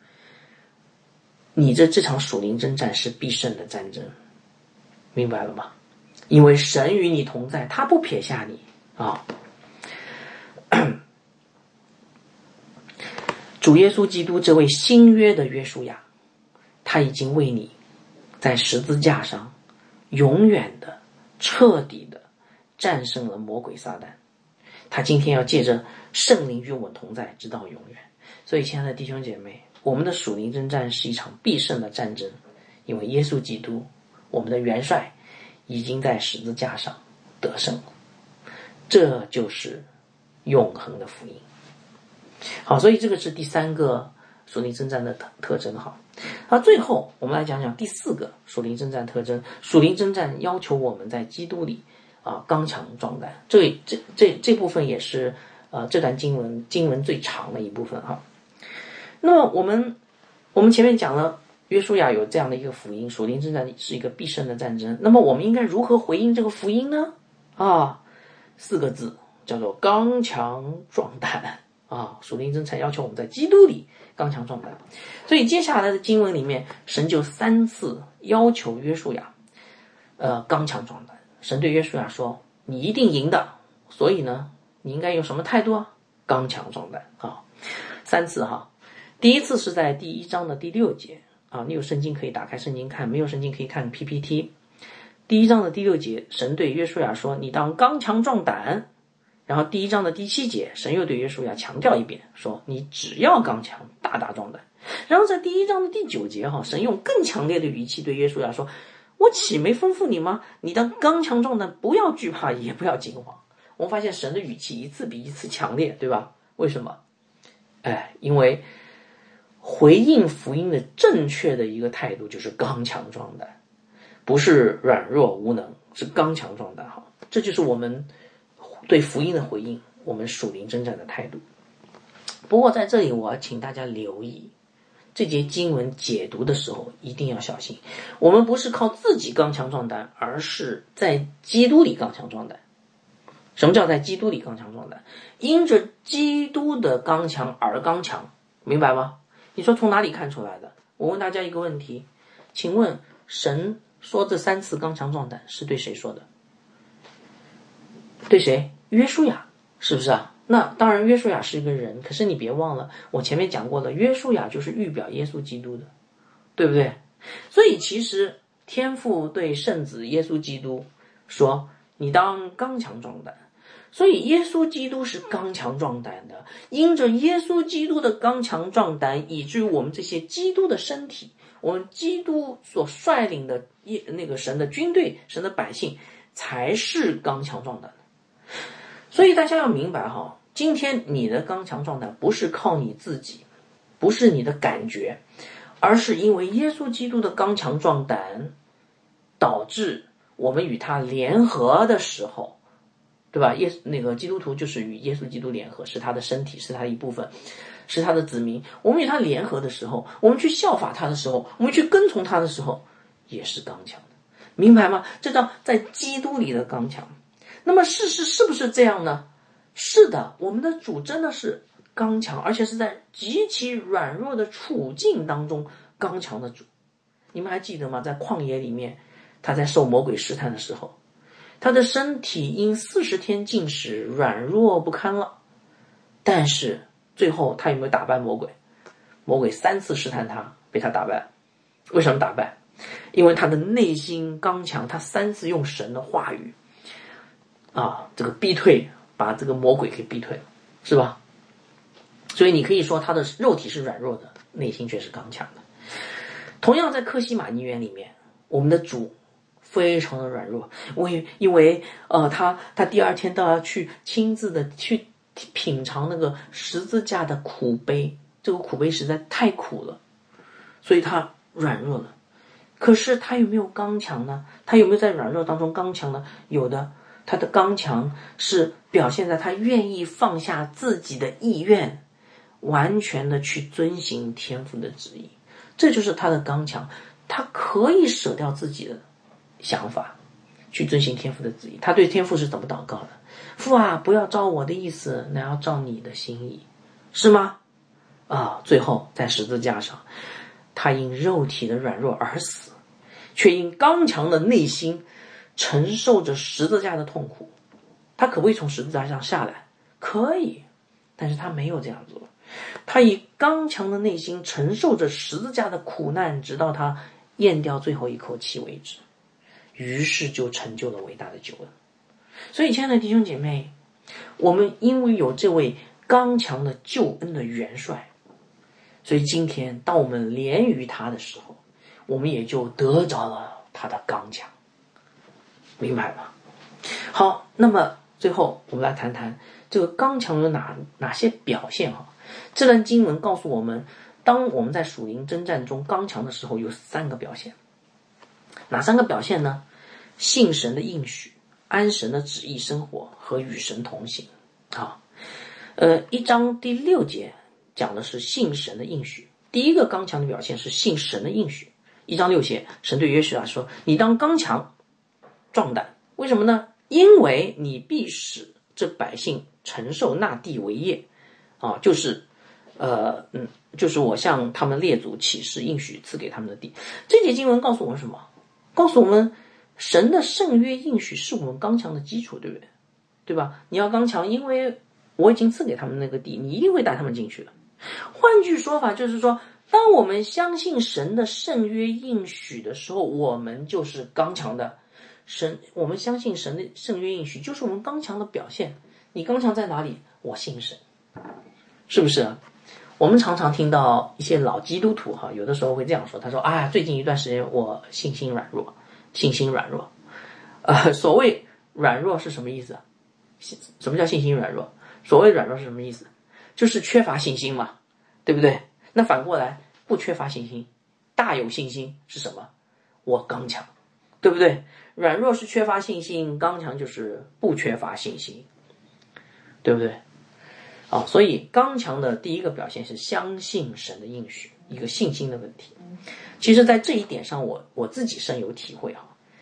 你这场属灵征战是必胜的战争，明白了吗？因为神与你同在，他不撇下你主耶稣基督这位新约的约书亚，他已经为你在十字架上永远的彻底的战胜了魔鬼撒旦，他今天要借着圣灵与我们同在直到永远。所以亲爱的弟兄姐妹，我们的属灵征战是一场必胜的战争，因为耶稣基督我们的元帅已经在十字架上得胜了。这就是永恒的福音。好，所以这个是第三个属灵征战的特征。好，最后我们来讲讲第四个属灵征战特征。属灵征战要求我们在基督里刚强壮胆。这部分也是这段经文最长的一部分哈。那么我们前面讲了约书亚有这样的一个福音，属灵征战是一个必胜的战争。那么我们应该如何回应这个福音呢？四个字叫做刚强壮胆。属灵征战要求我们在基督里刚强壮胆。所以接下来的经文里面，神就3次要求约书亚刚强壮胆。神对约书亚说，你一定赢的，所以呢你应该有什么态度啊？刚强壮胆。3次哈。第一次是在第1章的第6节你有圣经可以打开圣经看，没有圣经可以看 PPT。第1章的第6节，神对约书亚说，你当刚强壮胆。然后第1章的第7节，神又对约书亚强调一遍，说你只要刚强，大大壮胆。然后在第1章的第9节神用更强烈的语气对约书亚说，我岂没吩咐你吗？你当刚强壮胆，不要惧怕，也不要惊慌。我们发现神的语气一次比一次强烈，对吧？为什么？因为回应福音的正确的一个态度就是刚强壮胆，不是软弱无能，是刚强壮胆。好，这就是我们对福音的回应，我们属灵征战的态度。不过在这里我要请大家留意，这节经文解读的时候一定要小心。我们不是靠自己刚强壮胆，而是在基督里刚强壮胆。什么叫在基督里刚强壮胆？因着基督的刚强而刚强，明白吗？你说从哪里看出来的？我问大家一个问题，请问神说这3次刚强壮胆是对谁说的？对谁？约书亚，是不是啊？那当然约书亚是一个人，可是你别忘了，我前面讲过了，约书亚就是预表耶稣基督的，对不对？所以其实天父对圣子耶稣基督说，你当刚强壮胆。所以耶稣基督是刚强壮胆的，因着耶稣基督的刚强壮胆，以至于我们这些基督的身体，我们基督所率领的那个神的军队，神的百姓才是刚强壮胆的。所以大家要明白今天你的刚强壮胆不是靠你自己，不是你的感觉，而是因为耶稣基督的刚强壮胆，导致我们与他联合的时候，对吧？那个基督徒就是与耶稣基督联合，是他的身体，是他的一部分，是他的子民。我们与他联合的时候，我们去效法他的时候，我们去跟从他的时候，也是刚强的，明白吗？这叫在基督里的刚强。那么事实是不是这样呢？是的，我们的主真的是刚强，而且是在极其软弱的处境当中刚强的主。你们还记得吗？在旷野里面，他在受魔鬼试探的时候，他的身体因40天禁食软弱不堪了，但是最后他有没有打败魔鬼？魔鬼3次试探他，被他打败。为什么打败？因为他的内心刚强，他3次用神的话语这个逼退，把这个魔鬼给逼退了，是吧？所以你可以说他的肉体是软弱的，内心却是刚强的。同样在客西马尼园里面，我们的主非常的软弱，因为他第2天都要去亲自的去品尝那个十字架的苦悲，这个苦悲实在太苦了，所以他软弱了。可是他有没有刚强呢？他有没有在软弱当中刚强呢？有的。他的刚强是表现在他愿意放下自己的意愿，完全的去遵行天父的旨意，这就是他的刚强。他可以舍掉自己的想法，去遵行天父的旨意。他对天父是怎么祷告的？父啊，不要照我的意思，乃要照你的心意，是吗？最后在十字架上，他因肉体的软弱而死，却因刚强的内心承受着十字架的痛苦。他可不可以从十字架上下来？可以，但是他没有这样做。他以刚强的内心承受着十字架的苦难，直到他咽掉最后一口气为止，于是就成就了伟大的救恩。所以亲爱的弟兄姐妹，我们因为有这位刚强的救恩的元帅，所以今天当我们连于他的时候，我们也就得着了他的刚强。 明白吗？好，那么最后我们来谈谈这个刚强有哪些表现哈？这段经文告诉我们，当我们在属灵征战中刚强的时候，有3个表现。哪3个表现呢？信神的应许，按神的旨意生活和与神同行。1章第6节讲的是信神的应许。第一个刚强的表现是信神的应许。1章6节，神对约书亚说：“你当刚强壮胆。”为什么呢？因为你必使这百姓承受那地为业。就是我向他们列祖起誓应许赐给他们的地。这节经文告诉我们什么？告诉我们神的圣约应许是我们刚强的基础，对不对？对吧？你要刚强，因为我已经赐给他们那个地，你一定会带他们进去的。换句说法就是说，当我们相信神的圣约应许的时候，我们就是刚强的。我们相信神的圣约应许就是我们刚强的表现。你刚强在哪里？我信神，是不是？我们常常听到一些老基督徒有的时候会这样说，他说最近一段时间我信心软弱。所谓软弱是什么意思？什么叫信心软弱？所谓软弱是什么意思？就是缺乏信心嘛，对不对？那反过来，不缺乏信心，大有信心是什么？我刚强，对不对？软弱是缺乏信心，刚强就是不缺乏信心，对不对？所以刚强的第一个表现是相信神的应许，一个信心的问题。其实在这一点上我自己深有体会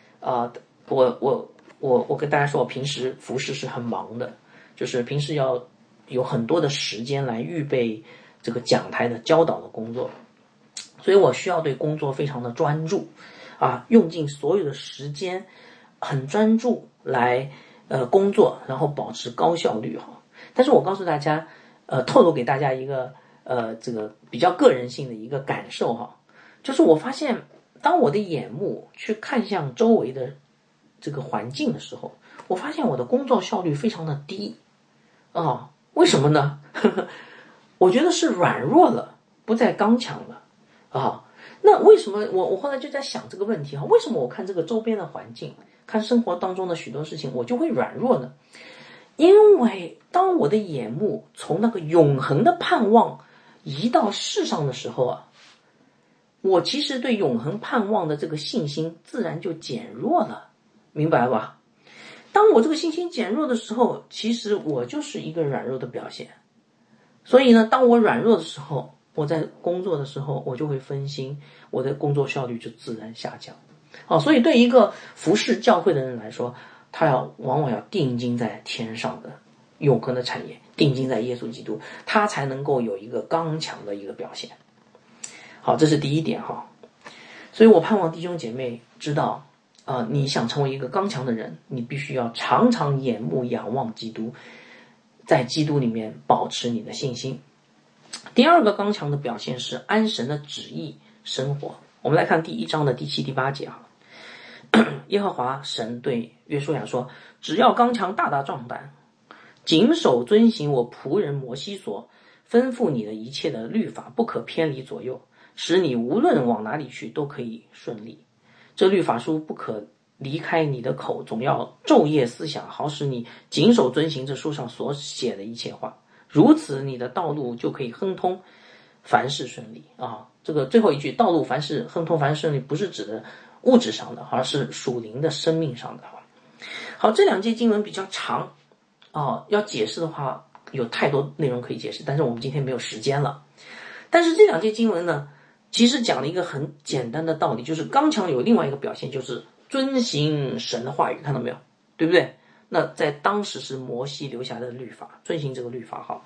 我跟大家说，我平时服事是很忙的，就是平时要有很多的时间来预备这个讲台的教导的工作，所以我需要对工作非常的专注用尽所有的时间，很专注来工作，然后保持高效率但是我告诉大家，透露给大家一个这个比较个人性的一个感受就是我发现，当我的眼目去看向周围的这个环境的时候，我发现我的工作效率非常的低为什么呢？我觉得是软弱了，不再刚强了那为什么我后来就在想这个问题为什么我看这个周边的环境，看生活当中的许多事情，我就会软弱呢？因为当我的眼目从那个永恒的盼望移到世上的时候我其实对永恒盼望的这个信心自然就减弱了，明白吧？当我这个信心减弱的时候，其实我就是一个软弱的表现。所以呢，当我软弱的时候，我在工作的时候我就会分心，我的工作效率就自然下降所以对一个服侍教会的人来说，他往往要定睛在天上的永恒的产业，定睛在耶稣基督，他才能够有一个刚强的一个表现。好，这是第一点所以我盼望弟兄姐妹知道你想成为一个刚强的人，你必须要常常眼目仰望基督，在基督里面保持你的信心。第二个刚强的表现是按神的旨意生活。我们来看第1章的第7、第8节耶和华神对约书亚说：“只要刚强，大大壮胆，谨守遵行我仆人摩西所吩咐你的一切的律法，不可偏离左右，使你无论往哪里去都可以顺利。这律法书不可离开你的口，总要昼夜思想，好使你谨守遵行这书上所写的一切话。如此，你的道路就可以亨通，凡事顺利。”这个最后一句，道路凡事亨通，凡事顺利，不是指的物质上的，而是属灵的生命上的。好，这2节经文比较长要解释的话有太多内容可以解释，但是我们今天没有时间了。但是这2节经文呢，其实讲了一个很简单的道理，就是刚强有另外一个表现，就是遵行神的话语，看到没有？对不对？那在当时是摩西留下的律法，遵行这个律法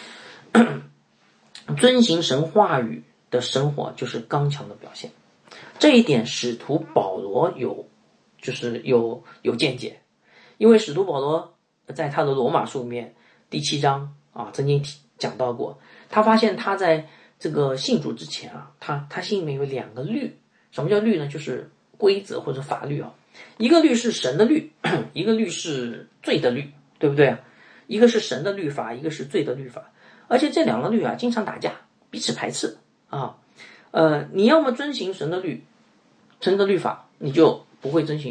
遵行神话语的生活就是刚强的表现。这一点使徒保罗有见解，因为使徒保罗在他的罗马书里面第7章曾经讲到过，他发现他在这个信主之前他心里面有2个律。什么叫律呢？就是规则或者法律一个律是神的律，一个律是罪的律，对不对？一个是神的律法，一个是罪的律法，而且这2个律经常打架，彼此排斥你要么遵行神的律法，你就不会遵行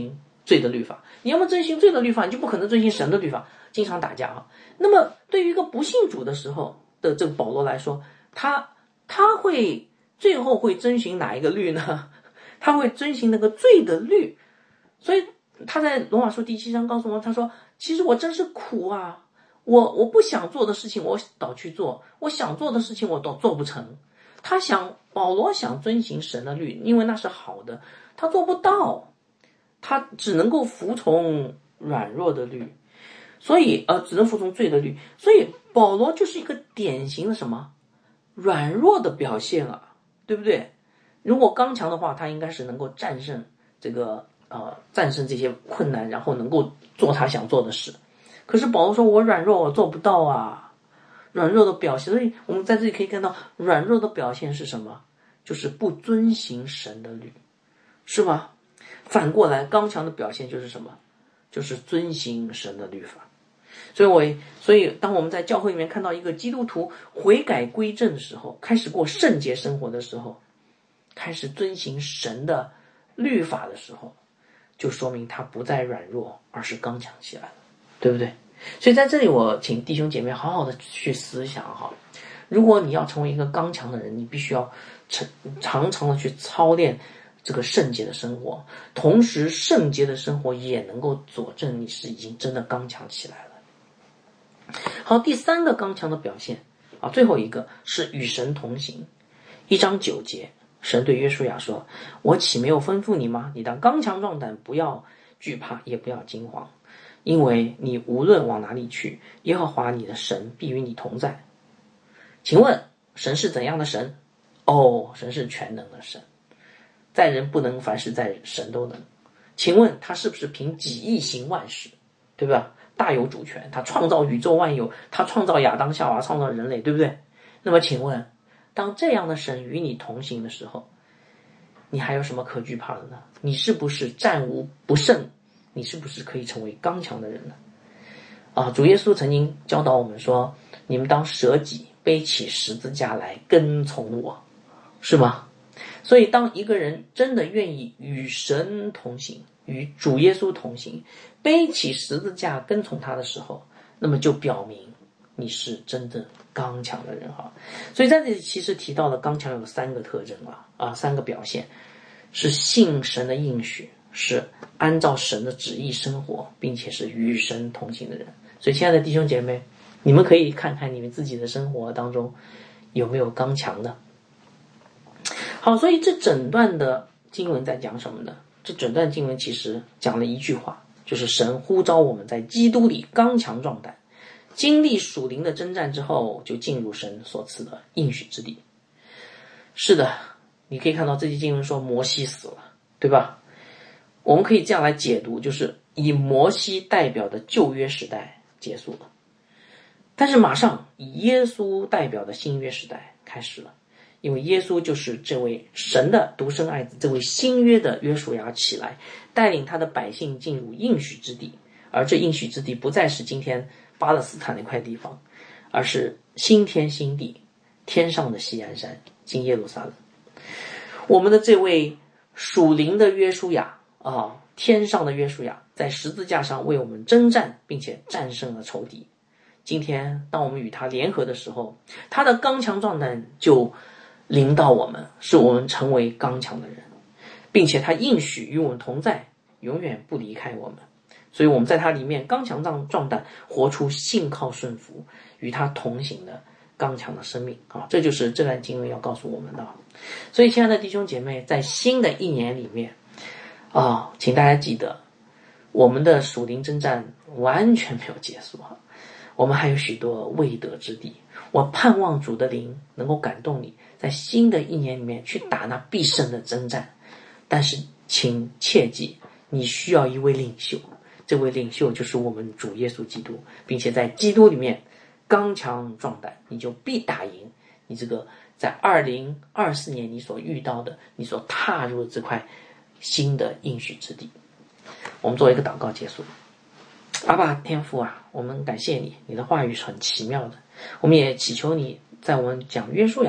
罪的律法，你要么遵行罪的律法，你就不可能遵行神的律法，经常打架啊。那么对于一个不信主的时候的这个保罗来说，他会最后会遵循哪一个律呢？他会遵循那个罪的律。所以他在罗马书第7章告诉我，他说其实我真是苦啊，我不想做的事情我倒去做，我想做的事情我都做不成。保罗想遵行神的律，因为那是好的，他做不到，他只能够服从软弱的律，所以只能服从罪的律。所以保罗就是一个典型的什么软弱的表现啊，对不对？如果刚强的话，他应该是能够战胜这些困难，然后能够做他想做的事。可是保罗说我软弱，我做不到啊，软弱的表现。所以我们在这里可以看到软弱的表现是什么，就是不遵行神的律，是吧？反过来刚强的表现就是什么，就是遵行神的律法。所以当我们在教会里面看到一个基督徒悔改归正的时候，开始过圣洁生活的时候，开始遵行神的律法的时候，就说明他不再软弱，而是刚强起来了，对不对？所以在这里我请弟兄姐妹好好的去思想哈，如果你要成为一个刚强的人，你必须要常常的去操练这个圣洁的生活，同时圣洁的生活也能够佐证你是已经真的刚强起来了。好，第三个刚强的表现最后一个是与神同行。1章9节，神对约书亚说，我岂没有吩咐你吗？你当刚强壮胆，不要惧怕，也不要惊慌，因为你无论往哪里去，耶和华你的神必与你同在。请问神是怎样的神？神是全能的神，在人不能，凡事在神都能。请问他是不是凭己意行万事，对吧？大有主权，他创造宇宙万有，他创造亚当夏娃，创造人类，对不对？那么请问当这样的神与你同行的时候，你还有什么可惧怕的呢？你是不是战无不胜？你是不是可以成为刚强的人呢？主耶稣曾经教导我们说，你们当舍己，背起十字架来跟从我，是吗？所以当一个人真的愿意与神同行，与主耶稣同行，背起十字架跟从他的时候，那么就表明你是真正刚强的人哈。所以在这里其实提到的刚强有3个特征3个表现，是信神的应许，是按照神的旨意生活，并且是与神同行的人。所以亲爱的弟兄姐妹，你们可以看看你们自己的生活当中有没有刚强的。好，所以这整段的经文在讲什么呢？这整段经文其实讲了一句话，就是神呼召我们在基督里刚强壮胆，经历属灵的征战之后，就进入神所赐的应许之地。是的，你可以看到这节经文说摩西死了，对吧？我们可以这样来解读，就是以摩西代表的旧约时代结束了，但是马上以耶稣代表的新约时代开始了。因为耶稣就是这位神的独生爱子，这位新约的约书亚起来，带领他的百姓进入应许之地，而这应许之地不再是今天巴勒斯坦那块地方，而是新天新地，天上的锡安山，新耶路撒冷。我们的这位属灵的约书亚天上的约书亚，在十字架上为我们征战，并且战胜了仇敌。今天当我们与他联合的时候，他的刚强壮胆就领导我们，使我们成为刚强的人，并且他应许与我们同在，永远不离开我们。所以我们在他里面刚强壮胆，活出信靠顺服与他同行的刚强的生命这就是这段经文要告诉我们的。所以亲爱的弟兄姐妹，在新的一年里面请大家记得，我们的属灵征战完全没有结束我们还有许多未得之地。我盼望主的灵能够感动你，在新的一年里面去打那必胜的征战。但是请切记，你需要一位领袖，这位领袖就是我们主耶稣基督，并且在基督里面刚强壮胆，你就必打赢你这个在2024年你所遇到的，你所踏入的这块新的应许之地。我们做一个祷告结束。阿爸天父我们感谢你，你的话语是很奇妙的，我们也祈求你在我们讲约书亚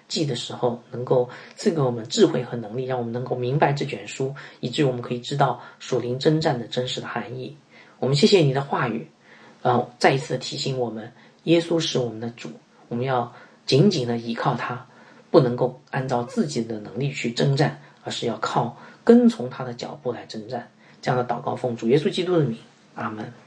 记的时候，能够赐给我们智慧和能力，让我们能够明白这卷书，以至于我们可以知道属灵征战的真实的含义。我们谢谢你的话语，再一次的提醒我们，耶稣是我们的主，我们要紧紧的依靠他，不能够按照自己的能力去征战，而是要靠跟从他的脚步来征战。这样的祷告奉主耶稣基督的名，阿们。